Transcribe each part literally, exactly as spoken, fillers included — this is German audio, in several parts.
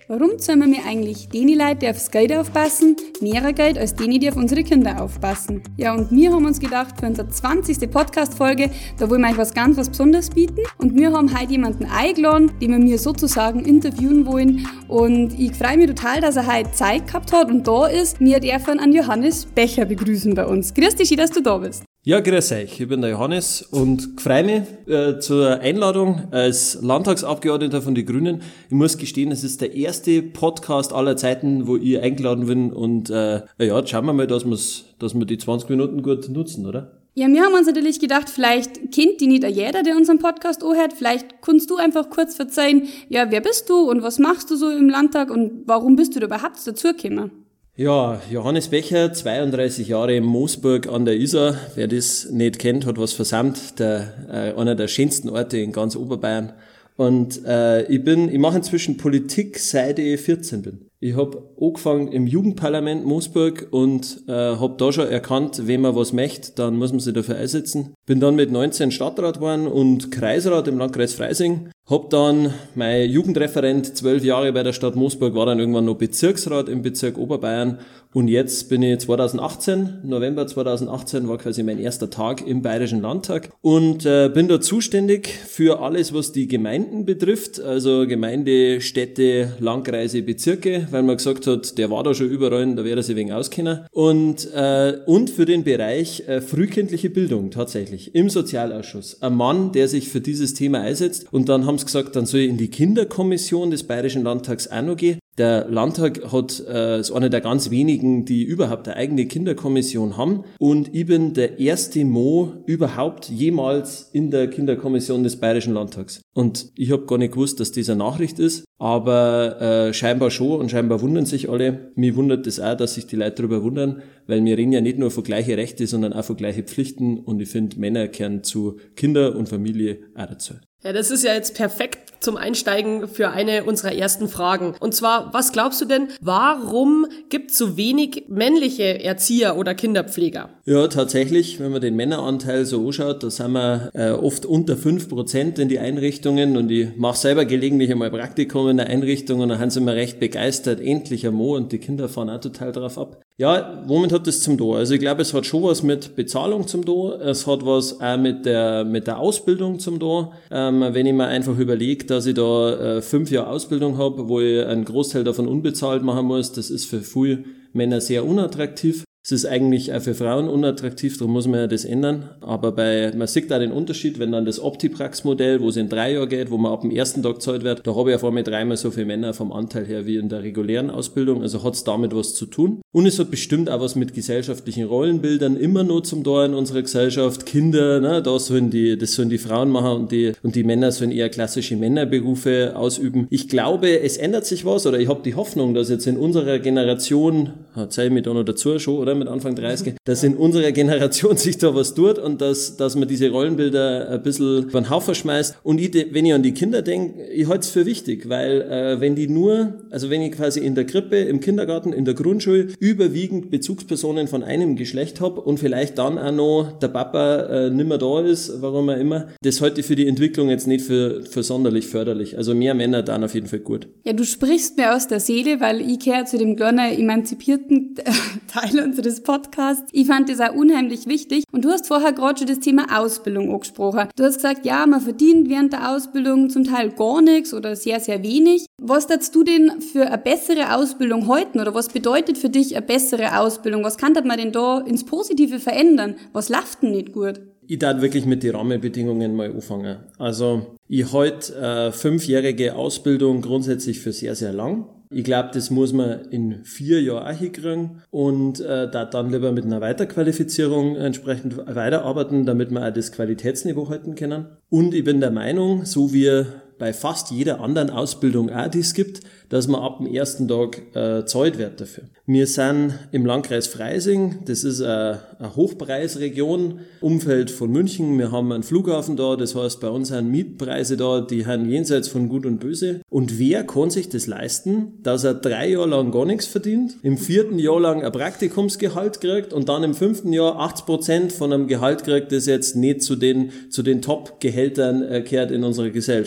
Warum zahlen wir eigentlich denen Leute, die aufs Geld aufpassen, mehr Geld als denen, die auf unsere Kinder aufpassen? Ja, und wir haben uns gedacht, für unsere zwanzigste Podcast-Folge, da wollen wir euch was ganz was Besonderes bieten. Und wir haben heute jemanden eingeladen, den wir mir sozusagen interviewen wollen. Und ich freue mich total, dass er heute Zeit gehabt hat und da ist. Wir dürfen an Johannes Becher begrüßen bei uns. Grüß dich, schön, dass du da bist. Ja, grüß euch. Ich bin der Johannes und freue mich äh, zur Einladung als Landtagsabgeordneter von den Grünen. Ich muss gestehen, es ist der erste Podcast aller Zeiten, wo ich eingeladen bin und äh, ja, schauen wir mal, dass, wir's, dass wir die zwanzig Minuten gut nutzen, oder? Ja, wir haben uns natürlich gedacht, vielleicht kennt die nicht jeder, der unseren Podcast anhört. Vielleicht kannst du einfach kurz verzeihen, ja, wer bist du und was machst du so im Landtag und warum bist du da überhaupt dazugekommen? Ja, Johannes Becher, zweiunddreißig Jahre in Moosburg an der Isar. Wer das nicht kennt, hat was versammelt. Der, äh, einer der schönsten Orte in ganz Oberbayern. Und äh, ich bin, ich mache inzwischen Politik, seit ich vierzehn bin. Ich habe angefangen im Jugendparlament Moosburg und äh, habe da schon erkannt, wenn man was möchte, dann muss man sich dafür einsetzen. Bin dann mit neunzehn Stadtrat geworden und Kreisrat im Landkreis Freising. Hab dann mein Jugendreferent, zwölf Jahre bei der Stadt Moosburg, war dann irgendwann noch Bezirksrat im Bezirk Oberbayern. Und jetzt bin ich zweitausendachtzehn, November zweitausendachtzehn war quasi mein erster Tag im Bayerischen Landtag und äh, bin da zuständig für alles, was die Gemeinden betrifft, also Gemeinde, Städte, Landkreise, Bezirke, weil man gesagt hat, der war da schon überall, da wäre er sich wegen auskennen. Und, äh, und für den Bereich äh, frühkindliche Bildung tatsächlich im Sozialausschuss. Ein Mann, der sich für dieses Thema einsetzt und dann haben sie gesagt, dann soll ich in die Kinderkommission des Bayerischen Landtags auch noch gehen. Der Landtag hat, äh, ist einer der ganz wenigen, die überhaupt eine eigene Kinderkommission haben. Und ich bin der erste Mo überhaupt jemals in der Kinderkommission des Bayerischen Landtags. Und ich habe gar nicht gewusst, dass das eine Nachricht ist, aber äh, scheinbar schon und scheinbar wundern sich alle. Mir wundert es das auch, dass sich die Leute darüber wundern, weil wir reden ja nicht nur von gleiche Rechte, sondern auch von gleiche Pflichten. Und ich finde, Männer gehören zu Kinder und Familie auch dazu. Ja, das ist ja jetzt perfekt zum Einsteigen für eine unserer ersten Fragen. Und zwar, was glaubst du denn, warum gibt es so wenig männliche Erzieher oder Kinderpfleger? Ja, tatsächlich, wenn man den Männeranteil so anschaut, da sind wir äh, oft unter fünf Prozent in die Einrichtungen und ich mache selber gelegentlich einmal Praktikum in der Einrichtung und dann sind sie immer recht begeistert, endlich ein Mo und die Kinder fahren auch total drauf ab. Ja, womit hat das zum Tor? Also ich glaube, es hat schon was mit Bezahlung zum Tor, es hat was auch mit der mit der Ausbildung zum Tor. Ähm, wenn ich mir einfach überlege, dass ich da äh, fünf Jahre Ausbildung habe, wo ich einen Großteil davon unbezahlt machen muss, das ist für viele Männer sehr unattraktiv. Es ist eigentlich auch für Frauen unattraktiv, darum muss man ja das ändern. Aber bei, man sieht da den Unterschied, wenn dann das Optiprax-Modell, wo es in drei Jahre geht, wo man ab dem ersten Tag gezahlt wird, da habe ich auf einmal dreimal so viele Männer vom Anteil her wie in der regulären Ausbildung. Also hat es damit was zu tun. Und es hat bestimmt auch was mit gesellschaftlichen Rollenbildern immer noch zum Tor in unserer Gesellschaft. Kinder, ne, da sollen die, das sollen die Frauen machen und die, und die Männer sollen eher klassische Männerberufe ausüben. Ich glaube, es ändert sich was, oder ich habe die Hoffnung, dass jetzt in unserer Generation, zähle ich mich da noch dazu schon, oder? Mit Anfang dreißig, dass in unserer Generation sich da was tut und dass, dass man diese Rollenbilder ein bisschen über den Haufen schmeißt. Und ich, wenn ich an die Kinder denke, ich halte es für wichtig, weil äh, wenn die nur, also wenn ich quasi in der Krippe, im Kindergarten, in der Grundschule überwiegend Bezugspersonen von einem Geschlecht habe und vielleicht dann auch noch der Papa äh, nimmer da ist, warum auch immer, das halte ich für die Entwicklung jetzt nicht für, für sonderlich förderlich. Also mehr Männer dann auf jeden Fall gut. Ja, du sprichst mir aus der Seele, weil ich gehöre zu dem kleinen emanzipierten Teil unseres Podcast. Ich fand das auch unheimlich wichtig. Und du hast vorher gerade schon das Thema Ausbildung angesprochen. Du hast gesagt, ja, man verdient während der Ausbildung zum Teil gar nichts oder sehr, sehr wenig. Was würdest du denn für eine bessere Ausbildung halten oder was bedeutet für dich eine bessere Ausbildung? Was kann man denn da ins Positive verändern? Was läuft denn nicht gut? Ich darf wirklich mit den Rahmenbedingungen mal anfangen. Also ich halte äh, fünfjährige Ausbildung grundsätzlich für sehr, sehr lang. Ich glaube, das muss man in vier Jahren auch hinkriegen und äh, da dann lieber mit einer Weiterqualifizierung entsprechend weiterarbeiten, damit wir auch das Qualitätsniveau halten können. Und ich bin der Meinung, so wie bei fast jeder anderen Ausbildung auch, die es gibt, dass man ab dem ersten Tag äh, zahlt wird dafür. Wir sind im Landkreis Freising, das ist eine, eine Hochpreisregion, Umfeld von München. Wir haben einen Flughafen da, das heißt, bei uns sind Mietpreise da, die haben jenseits von Gut und Böse. Und wer kann sich das leisten, dass er drei Jahre lang gar nichts verdient, im vierten Jahr lang ein Praktikumsgehalt kriegt und dann im fünften Jahr achtzig Prozent von einem Gehalt kriegt, das jetzt nicht zu den, zu den Top-Gehältern äh, gehört in unserer Gesellschaft. Und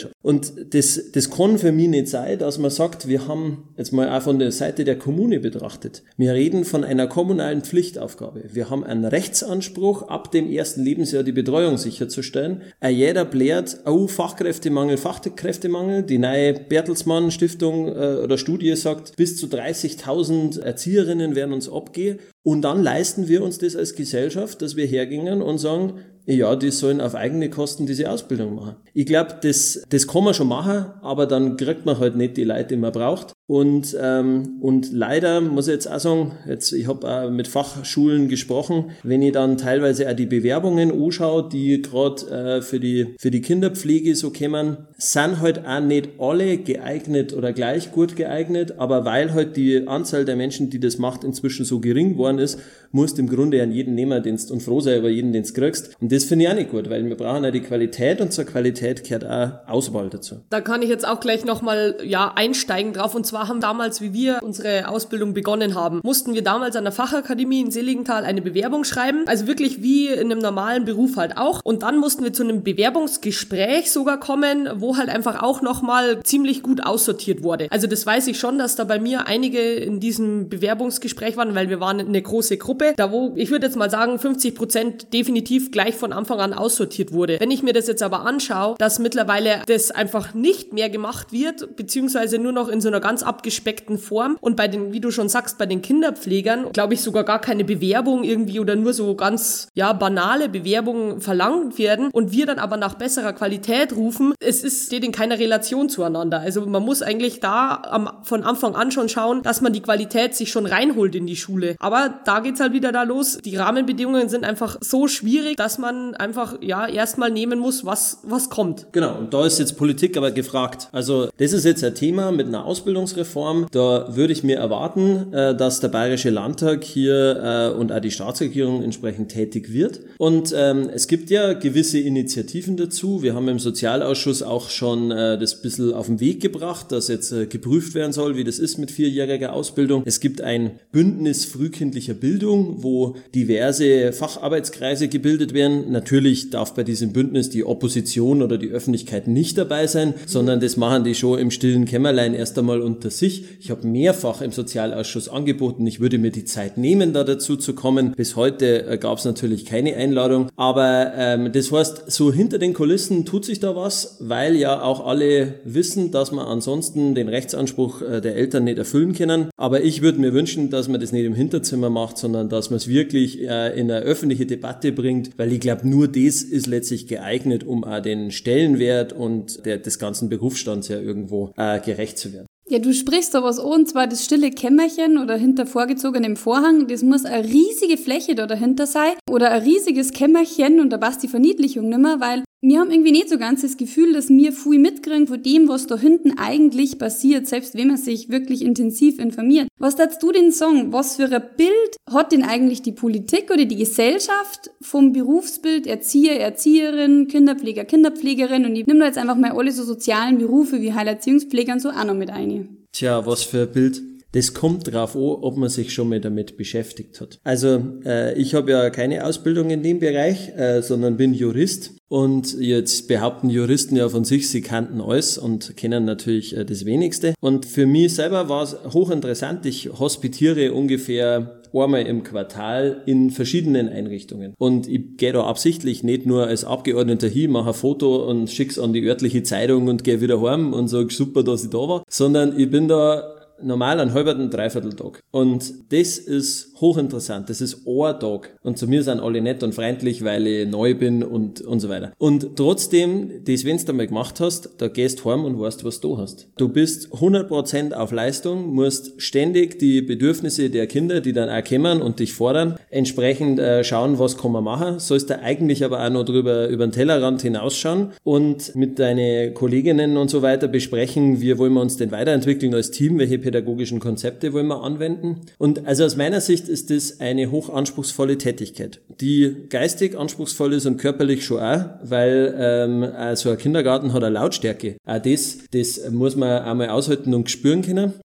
Und das, das kann für mich nicht sein, dass man sagt, wir haben jetzt mal auch von der Seite der Kommune betrachtet. Wir reden von einer kommunalen Pflichtaufgabe. Wir haben einen Rechtsanspruch, ab dem ersten Lebensjahr die Betreuung sicherzustellen. Auch jeder blärt, oh, Fachkräftemangel, Fachkräftemangel. Die neue Bertelsmann Stiftung äh, oder Studie sagt, bis zu dreißigtausend Erzieherinnen werden uns abgehen. Und dann leisten wir uns das als Gesellschaft, dass wir hergingen und sagen, ja, die sollen auf eigene Kosten diese Ausbildung machen. Ich glaube, das, das kann man schon machen, aber dann kriegt man halt nicht die Leute, die man braucht. Und ähm, und leider muss ich jetzt auch sagen, jetzt ich habe auch mit Fachschulen gesprochen, wenn ich dann teilweise auch die Bewerbungen anschaue, die gerade äh, für die für die Kinderpflege so kommen, sind halt auch nicht alle geeignet oder gleich gut geeignet, aber weil halt die Anzahl der Menschen, die das macht, inzwischen so gering geworden ist, musst du im Grunde an jeden nehmen, den du und froh sein über jeden, den du kriegst. Und das finde ich auch nicht gut, weil wir brauchen ja die Qualität und zur Qualität gehört auch Auswahl dazu. Da kann ich jetzt auch gleich nochmal ja, einsteigen drauf. Und zwar haben damals, wie wir unsere Ausbildung begonnen haben, mussten wir damals an der Fachakademie in Seligenthal eine Bewerbung schreiben. Also wirklich wie in einem normalen Beruf halt auch. Und dann mussten wir zu einem Bewerbungsgespräch sogar kommen, wo halt einfach auch nochmal ziemlich gut aussortiert wurde. Also das weiß ich schon, dass da bei mir einige in diesem Bewerbungsgespräch waren, weil wir waren eine große Gruppe, da wo, ich würde jetzt mal sagen, fünfzig Prozent definitiv gleich von Anfang an aussortiert wurde. Wenn ich mir das jetzt aber anschaue, dass mittlerweile das einfach nicht mehr gemacht wird, beziehungsweise nur noch in so einer ganz abgespeckten Form und bei den, wie du schon sagst, bei den Kinderpflegern, glaube ich, sogar gar keine Bewerbung irgendwie oder nur so ganz, ja, banale Bewerbungen verlangt werden und wir dann aber nach besserer Qualität rufen, es ist, steht in keiner Relation zueinander. Also man muss eigentlich da am, von Anfang an schon schauen, dass man die Qualität sich schon reinholt in die Schule. Aber da geht's halt wieder da los. Die Rahmenbedingungen sind einfach so schwierig, dass man einfach, ja, erstmal nehmen muss, was, was kommt. Genau. Und da ist jetzt Politik aber gefragt. Also, das ist jetzt ein Thema mit einer Ausbildungsreform. Da würde ich mir erwarten, dass der Bayerische Landtag hier und auch die Staatsregierung entsprechend tätig wird. Und ähm, es gibt ja gewisse Initiativen dazu. Wir haben im Sozialausschuss auch schon äh, das ein bisschen auf den Weg gebracht, dass jetzt äh, geprüft werden soll, wie das ist mit vierjähriger Ausbildung. Es gibt ein Bündnis frühkindlicher Bildung, wo diverse Facharbeitskreise gebildet werden. Natürlich darf bei diesem Bündnis die Opposition oder die Öffentlichkeit nicht dabei sein, sondern das machen die schon im stillen Kämmerlein erst einmal unter sich. Ich habe mehrfach im Sozialausschuss angeboten, ich würde mir die Zeit nehmen, da dazu zu kommen. Bis heute äh, gab es natürlich keine Einladung, aber ähm, das heißt, so hinter den Kulissen tut sich da was, weil ja auch alle wissen, dass man ansonsten den Rechtsanspruch äh, der Eltern nicht erfüllen können. Aber ich würde mir wünschen, dass man das nicht im Hinterzimmer macht, sondern dass man es wirklich äh, in eine öffentliche Debatte bringt, weil ich glaube, nur das ist letztlich geeignet, um auch den Stellenwert und der, des ganzen Berufsstands ja irgendwo äh, gerecht zu werden. Ja, du sprichst da was an, und zwar das stille Kämmerchen oder hinter vorgezogenem Vorhang, das muss eine riesige Fläche da dahinter sein oder ein riesiges Kämmerchen und da passt die Verniedlichung nimmer, weil wir haben irgendwie nicht so ganz das Gefühl, dass wir viel mitkriegen von dem, was da hinten eigentlich passiert, selbst wenn man sich wirklich intensiv informiert. Was darfst du denn sagen? Was für ein Bild hat denn eigentlich die Politik oder die Gesellschaft vom Berufsbild Erzieher, Erzieherin, Kinderpfleger, Kinderpflegerin und ich nehme da jetzt einfach mal alle so sozialen Berufe wie Heilerziehungspflegern so auch noch mit ein. Tja, was für ein Bild. Das kommt drauf an, ob man sich schon mal damit beschäftigt hat. Also äh, ich habe ja keine Ausbildung in dem Bereich, äh, sondern bin Jurist. Und jetzt behaupten Juristen ja von sich, sie kannten alles und kennen natürlich äh, das Wenigste. Und für mich selber war es hochinteressant. Ich hospitiere ungefähr einmal im Quartal in verschiedenen Einrichtungen. Und ich gehe da absichtlich nicht nur als Abgeordneter hin, mache ein Foto und schick's an die örtliche Zeitung und gehe wieder heim und sage super, dass ich da war, sondern ich bin da normal einen halben, dreiviertel Tag. Und das ist hochinteressant. Das ist ein Tag. Und zu mir sind alle nett und freundlich, weil ich neu bin und, und so weiter. Und trotzdem, das, wenn du einmal gemacht hast, da gehst heim und weißt, was du hast. Du bist hundert Prozent auf Leistung, musst ständig die Bedürfnisse der Kinder, die dann auch kommen und dich fordern, entsprechend äh, schauen, was kann man machen. Sollst du eigentlich aber auch noch drüber, über den Tellerrand hinausschauen und mit deinen Kolleginnen und so weiter besprechen, wie wollen wir uns denn weiterentwickeln als Team, welche pädagogischen Konzepte wollen wir anwenden. Und also aus meiner Sicht ist das eine hochanspruchsvolle Tätigkeit, die geistig anspruchsvoll ist und körperlich schon auch, weil ähm, so ein Kindergarten hat eine Lautstärke. Auch das, das muss man einmal aushalten und spüren können.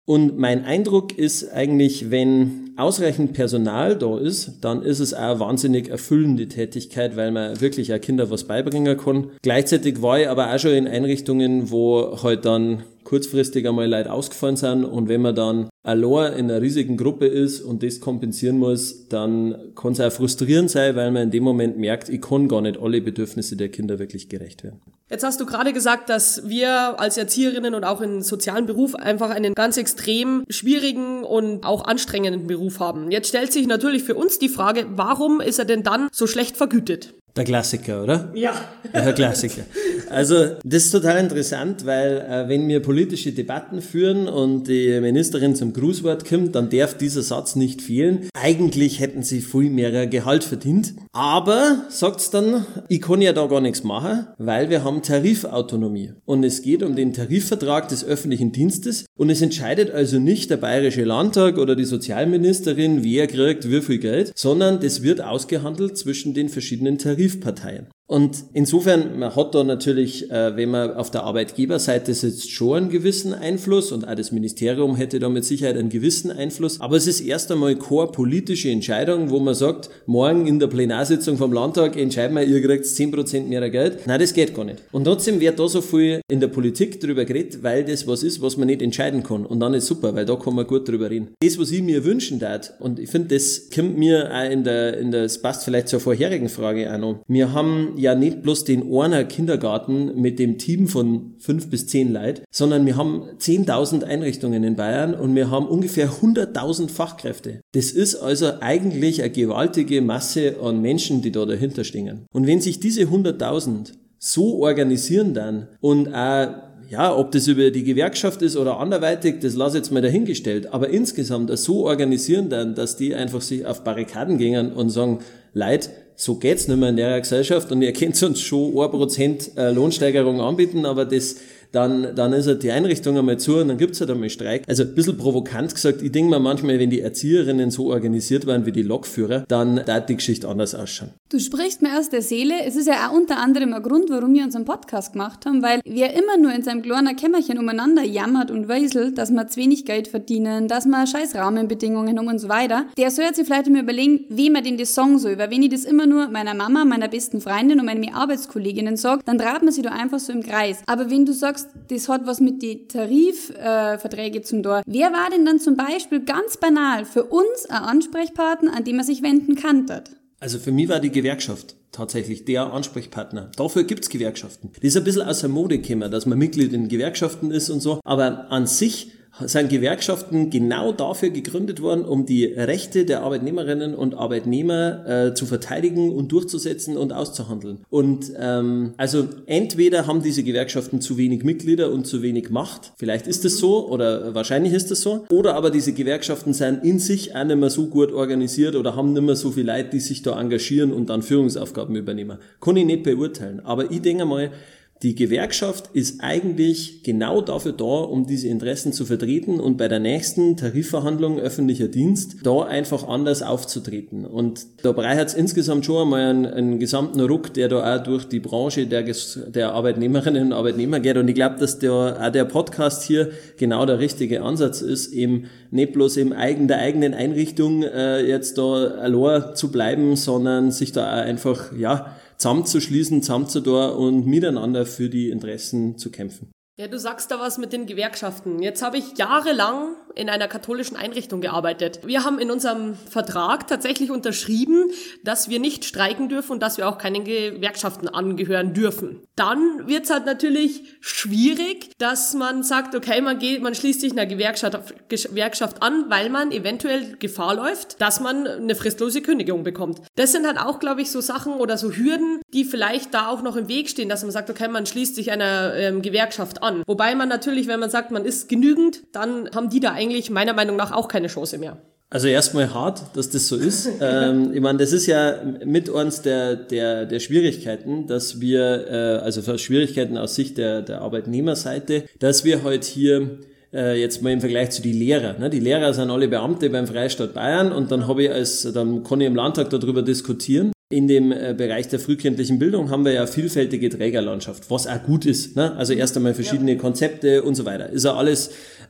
Und mein Eindruck ist eigentlich, wenn ausreichend Personal da ist, dann ist es auch eine wahnsinnig erfüllende Tätigkeit, weil man wirklich auch Kinder was beibringen kann. Gleichzeitig war ich aber auch schon in Einrichtungen, wo halt dann kurzfristig einmal Leute ausgefallen sind und wenn man dann allein in einer riesigen Gruppe ist und das kompensieren muss, dann kann es auch frustrierend sein, weil man in dem Moment merkt, ich kann gar nicht alle Bedürfnisse der Kinder wirklich gerecht werden. Jetzt hast du gerade gesagt, dass wir als Erzieherinnen und auch im sozialen Beruf einfach einen ganz extrem schwierigen und auch anstrengenden Beruf haben. Jetzt stellt sich natürlich für uns die Frage, warum ist er denn dann so schlecht vergütet? Der Klassiker, oder? Ja. Der Klassiker. Also das ist total interessant, weil äh, wenn wir politische Debatten führen und die Ministerin zum Grußwort kommt, dann darf dieser Satz nicht fehlen. Eigentlich hätten sie viel mehr Gehalt verdient. Aber, sagt's dann, ich kann ja da gar nichts machen, weil wir haben Tarifautonomie. Und es geht um den Tarifvertrag des öffentlichen Dienstes und es entscheidet also nicht der Bayerische Landtag oder die Sozialministerin, wer kriegt wie viel Geld, sondern das wird ausgehandelt zwischen den verschiedenen Tarifverträgen. Tarifparteien. Und insofern, man hat da natürlich, äh, wenn man auf der Arbeitgeberseite sitzt, schon einen gewissen Einfluss und auch das Ministerium hätte da mit Sicherheit einen gewissen Einfluss. Aber es ist erst einmal keine politische Entscheidung, wo man sagt, morgen in der Plenarsitzung vom Landtag entscheiden wir, ihr kriegt zehn Prozent mehr Geld. Nein, das geht gar nicht. Und trotzdem wird da so viel in der Politik drüber geredet, weil das was ist, was man nicht entscheiden kann. Und dann ist super, weil da kann man gut drüber reden. Das, was ich mir wünschen darf, und ich finde, das kommt mir auch in der, in der, das passt vielleicht zur vorherigen Frage auch noch. Wir haben ja nicht bloß den einen Kindergarten mit dem Team von fünf bis zehn Leuten, sondern wir haben zehntausend Einrichtungen in Bayern und wir haben ungefähr hunderttausend Fachkräfte. Das ist also eigentlich eine gewaltige Masse an Menschen, die da dahinter stehen. Und wenn sich diese hunderttausend so organisieren dann und auch ja, ob das über die Gewerkschaft ist oder anderweitig, das lasse ich jetzt mal dahingestellt. Aber insgesamt so organisieren dann, dass die einfach sich auf Barrikaden gehen und sagen, Leute, so geht's nicht mehr in der Gesellschaft und ihr könnt uns schon ein Prozent Lohnsteigerung anbieten, aber das dann, dann ist halt die Einrichtung einmal zu und dann gibt's halt einmal Streik. Also ein bisschen provokant gesagt, ich denke mir manchmal, wenn die Erzieherinnen so organisiert waren wie die Lokführer, dann darf die Geschichte anders ausschauen. Du sprichst mir aus der Seele. Es ist ja auch unter anderem ein Grund, warum wir unseren Podcast gemacht haben, weil wir immer nur in seinem kleinen Kämmerchen umeinander jammert und weiselt, dass wir zu wenig Geld verdienen, dass wir scheiß Rahmenbedingungen haben und so weiter. Der soll jetzt sich vielleicht mal überlegen, wem er denn das sagen soll, weil wenn ich das immer nur meiner Mama, meiner besten Freundin und meinen Arbeitskolleginnen sage, dann dreht man sich da einfach so im Kreis. Aber wenn du sagst, das hat was mit den Tarifverträgen äh, zum Tor, wer war denn dann zum Beispiel ganz banal für uns ein Ansprechpartner, an den man sich wenden kann? Also für mich war die Gewerkschaft tatsächlich der Ansprechpartner. Dafür gibt's Gewerkschaften. Das ist ein bisschen aus der Mode gekommen, dass man Mitglied in Gewerkschaften ist und so. Aber an sich sind Gewerkschaften genau dafür gegründet worden, um die Rechte der Arbeitnehmerinnen und Arbeitnehmer äh, zu verteidigen und durchzusetzen und auszuhandeln. Und ähm, also entweder haben diese Gewerkschaften zu wenig Mitglieder und zu wenig Macht, vielleicht ist das so oder wahrscheinlich ist das so, oder aber diese Gewerkschaften sind in sich auch nicht mehr so gut organisiert oder haben nicht mehr so viele Leute, die sich da engagieren und dann Führungsaufgaben übernehmen. Kann ich nicht beurteilen, aber ich denke mal, die Gewerkschaft ist eigentlich genau dafür da, um diese Interessen zu vertreten und bei der nächsten Tarifverhandlung öffentlicher Dienst da einfach anders aufzutreten. Und da braucht es insgesamt schon einmal einen, einen gesamten Ruck, der da auch durch die Branche der, der Arbeitnehmerinnen und Arbeitnehmer geht. Und ich glaube, dass der, auch der Podcast hier genau der richtige Ansatz ist, eben nicht bloß im eigen, der eigenen Einrichtung äh, jetzt da allein zu bleiben, sondern sich da auch einfach, ja, zusammenzuschließen, zusammenzutun und miteinander für die Interessen zu kämpfen. Ja, du sagst da was mit den Gewerkschaften. Jetzt habe ich jahrelang in einer katholischen Einrichtung gearbeitet. Wir haben in unserem Vertrag tatsächlich unterschrieben, dass wir nicht streiken dürfen und dass wir auch keinen Gewerkschaften angehören dürfen. Dann wird's halt natürlich schwierig, dass man sagt, okay, man geht, man schließt sich einer Gewerkschaft, Gewerkschaft an, weil man eventuell Gefahr läuft, dass man eine fristlose Kündigung bekommt. Das sind halt auch, glaube ich, so Sachen oder so Hürden, die vielleicht da auch noch im Weg stehen, dass man sagt, okay, man schließt sich einer ähm, Gewerkschaft an. Wobei man natürlich, wenn man sagt, man ist genügend, dann haben die da eigentlich meiner Meinung nach auch keine Chance mehr. Also erstmal hart, dass das so ist. ähm, ich meine, das ist ja mit eins der der der Schwierigkeiten, dass wir, äh, also Schwierigkeiten aus Sicht der der Arbeitnehmerseite, dass wir halt hier äh, jetzt mal im Vergleich zu die Lehrer, ne? Die Lehrer sind alle Beamte beim Freistaat Bayern und dann habe ich als, dann kann ich im Landtag darüber diskutieren. In dem Bereich der frühkindlichen Bildung haben wir ja vielfältige Trägerlandschaft, was auch gut ist, ne? Also erst einmal verschiedene ja. Konzepte und so weiter. Ist ja alles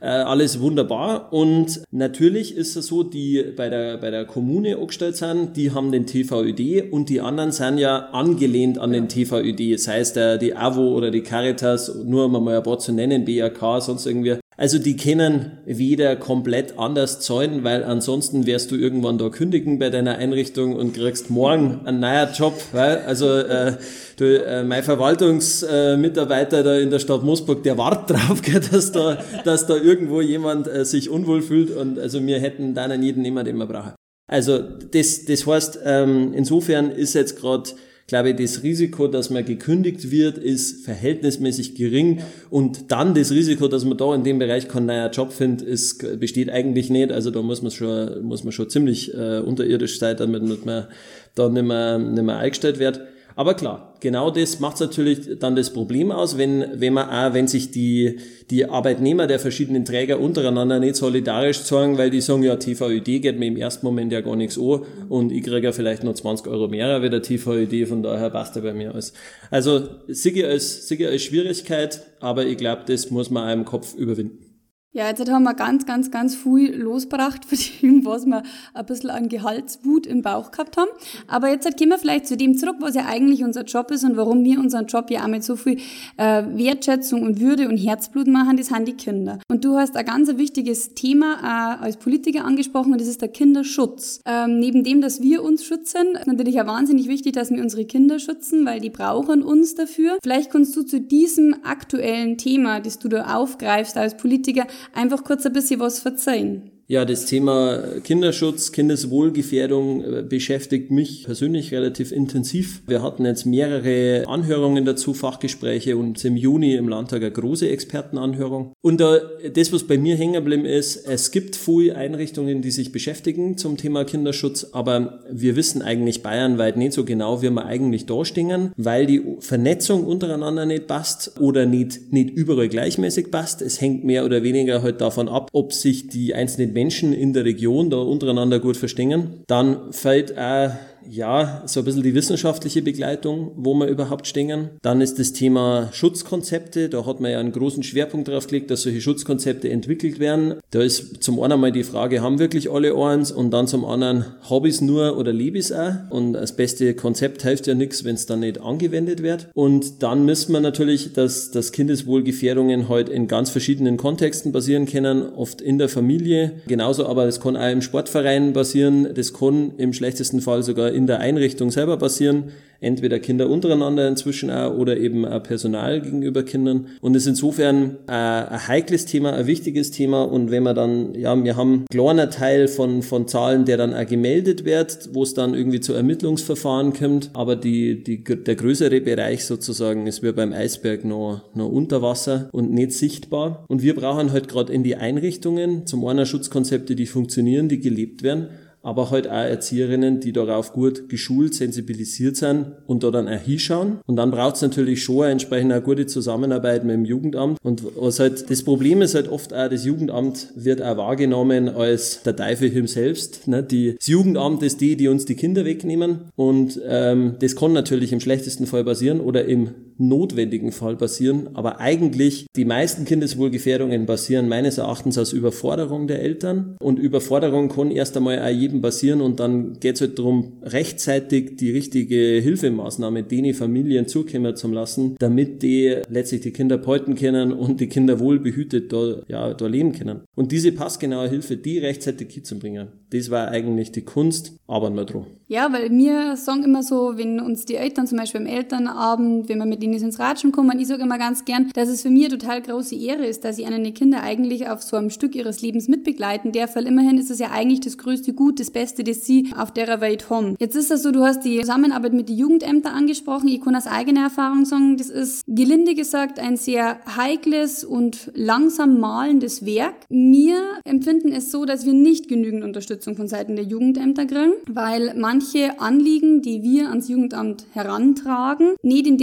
äh, alles wunderbar. Und natürlich ist es so, die bei der, bei der Kommune angestellt sind, die haben den T V Ö D und die anderen sind ja angelehnt an den T V Ö D, sei es der, die A W O oder die Caritas, nur um mal ein paar zu nennen, B R K, sonst irgendwie. Also die können weder komplett anders zahlen, weil ansonsten wirst du irgendwann da kündigen bei deiner Einrichtung und kriegst morgen einen neuen Job, weil also äh, du, äh, mein Verwaltungsmitarbeiter äh, da in der Stadt Moosburg, der wartet drauf, gell, dass da dass da irgendwo jemand äh, sich unwohl fühlt und also wir hätten da nicht jeden immer, den wir brauchen. Also das das heißt, ähm, insofern ist jetzt gerade, glaube ich, das Risiko, dass man gekündigt wird, ist verhältnismäßig gering und dann das Risiko, dass man da in dem Bereich keinen neuen Job findet, ist, besteht eigentlich nicht. Also da muss man schon, muss man schon ziemlich äh, unterirdisch sein, damit man da nicht mehr, nicht mehr eingestellt wird. Aber klar, genau das macht natürlich dann das Problem aus, wenn, wenn man auch, wenn sich die, die Arbeitnehmer der verschiedenen Träger untereinander nicht solidarisch zeigen, weil die sagen, ja, T V Ö D geht mir im ersten Moment ja gar nichts an und ich kriege ja vielleicht noch zwanzig Euro mehr wie der T V Ö D, von daher passt er bei mir alles. Also, sicher als, sicher als Schwierigkeit, aber ich glaube, das muss man auch im Kopf überwinden. Ja, jetzt haben wir ganz, ganz, ganz viel losgebracht von dem, was wir ein bisschen an Gehaltswut im Bauch gehabt haben. Aber jetzt kommen wir vielleicht zu dem zurück, was ja eigentlich unser Job ist und warum wir unseren Job ja auch mit so viel äh, Wertschätzung und Würde und Herzblut machen, das sind die Kinder. Und du hast ein ganz wichtiges Thema äh, als Politiker angesprochen und das ist der Kinderschutz. Ähm, neben dem, dass wir uns schützen, ist natürlich auch wahnsinnig wichtig, dass wir unsere Kinder schützen, weil die brauchen uns dafür. Vielleicht kannst du zu diesem aktuellen Thema, das du da aufgreifst als Politiker, einfach kurz ein bisschen was verzeihen. Ja, das Thema Kinderschutz, Kindeswohlgefährdung beschäftigt mich persönlich relativ intensiv. Wir hatten jetzt mehrere Anhörungen dazu, Fachgespräche und im Juni im Landtag eine große Expertenanhörung. Und da, das, was bei mir hängen geblieben ist, es gibt viele Einrichtungen, die sich beschäftigen zum Thema Kinderschutz, aber wir wissen eigentlich bayernweit nicht so genau, wie wir eigentlich dastehen, weil die Vernetzung untereinander nicht passt oder nicht, nicht überall gleichmäßig passt. Es hängt mehr oder weniger halt davon ab, ob sich die einzelnen Menschen in der Region da untereinander gut verstehen. Dann fällt auch, ja, so ein bisschen die wissenschaftliche Begleitung, wo wir überhaupt stehen. Dann ist das Thema Schutzkonzepte. Da hat man ja einen großen Schwerpunkt drauf gelegt, dass solche Schutzkonzepte entwickelt werden. Da ist zum einen mal die Frage, haben wirklich alle eins? Und dann zum anderen, habe ich es nur oder lebe ich es auch? Und das beste Konzept hilft ja nichts, wenn es dann nicht angewendet wird. Und dann müssen wir natürlich, dass, dass Kindeswohlgefährdungen halt in ganz verschiedenen Kontexten basieren können, oft in der Familie. Genauso aber, das kann auch im Sportverein basieren. Das kann im schlechtesten Fall sogar in der Einrichtung selber passieren, entweder Kinder untereinander inzwischen auch oder eben auch Personal gegenüber Kindern. Und es ist insofern äh, ein heikles Thema, ein wichtiges Thema. Und wenn man dann, ja, wir haben einen kleinen Teil von, von Zahlen, der dann auch gemeldet wird, wo es dann irgendwie zu Ermittlungsverfahren kommt. Aber die, die, der größere Bereich sozusagen ist wie beim Eisberg noch, noch unter Wasser und nicht sichtbar. Und wir brauchen halt gerade in die Einrichtungen zum einen Schutzkonzepte, die funktionieren, die gelebt werden, aber halt auch Erzieherinnen, die darauf gut geschult, sensibilisiert sind und da dann auch hinschauen. Und dann braucht es natürlich schon entsprechend eine gute Zusammenarbeit mit dem Jugendamt. Und was halt, das Problem ist halt oft auch, das Jugendamt wird auch wahrgenommen als der Teufel himself. Ne? Die, das Jugendamt ist die, die uns die Kinder wegnehmen. Und ähm, das kann natürlich im schlechtesten Fall passieren oder im notwendigen Fall passieren, aber eigentlich die meisten Kindeswohlgefährdungen basieren meines Erachtens aus Überforderung der Eltern und Überforderung kann erst einmal auch jedem passieren und dann geht es halt darum, rechtzeitig die richtige Hilfemaßnahme denen Familien zukommen zu lassen, damit die letztlich die Kinder behalten können und die Kinder wohlbehütet da, ja, da leben können. Und diese passgenaue Hilfe, die rechtzeitig hinzubringen, das war eigentlich die Kunst, aber nur drum. Ja, weil wir sagen immer so, wenn uns die Eltern zum Beispiel am Elternabend, wenn wir mit denen ins Ratschen kommen, ich sage immer ganz gern, dass es für mich eine total große Ehre ist, dass ich eine Kinder eigentlich auf so einem Stück ihres Lebens mitbegleiten darf, weil immerhin ist es ja eigentlich das größte Gut, das Beste, das sie auf der Welt haben. Jetzt ist das so, du hast die Zusammenarbeit mit den Jugendämtern angesprochen, ich kann aus eigener Erfahrung sagen, das ist gelinde gesagt ein sehr heikles und langsam malendes Werk. Wir empfinden es so, dass wir nicht genügend Unterstützung von Seiten der Jugendämter kriegen, weil manche Anliegen, die wir ans Jugendamt herantragen, nicht in der Intensität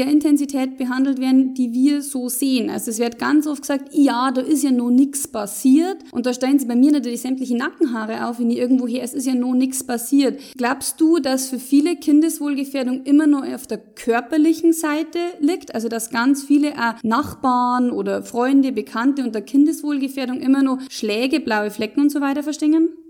Realität behandelt werden, die wir so sehen. Also es wird ganz oft gesagt, ja, da ist ja noch nichts passiert. Und da stellen sie bei mir natürlich sämtliche Nackenhaare auf, wenn ich irgendwo her, es ist ja noch nichts passiert. Glaubst du, dass für viele Kindeswohlgefährdung immer nur auf der körperlichen Seite liegt? Also dass ganz viele auch Nachbarn oder Freunde, Bekannte unter Kindeswohlgefährdung immer noch Schläge, blaue Flecken und so weiter verstehen?